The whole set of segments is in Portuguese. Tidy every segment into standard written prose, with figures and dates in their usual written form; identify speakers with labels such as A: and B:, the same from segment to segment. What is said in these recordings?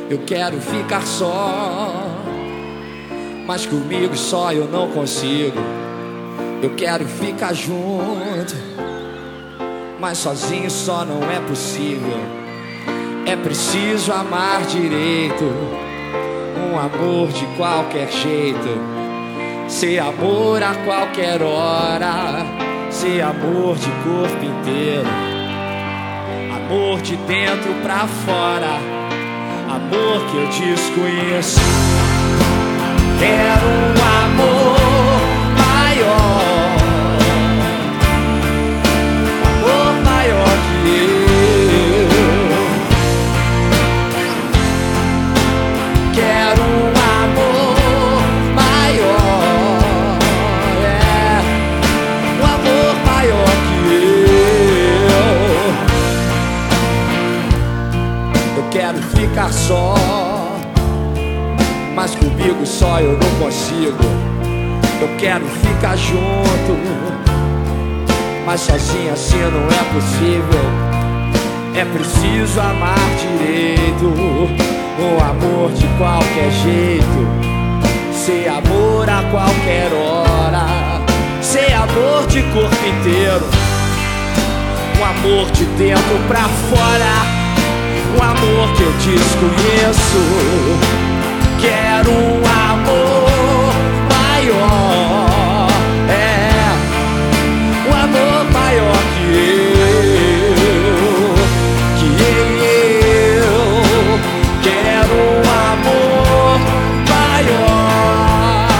A: Eu quero ficar só, mas comigo só eu não consigo. Eu quero ficar junto, mas sozinho só não é possível. É preciso amar direito, um amor de qualquer jeito, ser amor a qualquer hora, ser amor de corpo inteiro, amor de dentro pra fora, amor que eu desconheço. Quero um amor maior, um amor maior que eu. Quero um amor maior, um amor maior que eu. Eu quero ficar só, mas comigo só eu não consigo. Eu quero ficar junto, mas sozinho assim não é possível. É preciso amar direito, um amor de qualquer jeito, ser amor a qualquer hora, ser amor de corpo inteiro, um amor de dentro pra fora, um amor que eu desconheço. Quero um amor maior, um amor maior que eu, quero um amor maior,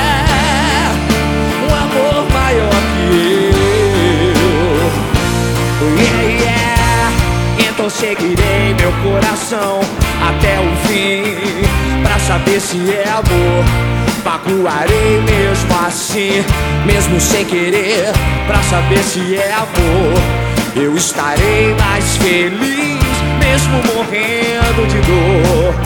A: um amor maior que eu. Então seguirei meu coração até o fim, pra saber se é amor. Magoarei mesmo assim, mesmo sem querer, pra saber se é amor. Eu estarei mais feliz, mesmo morrendo de dor.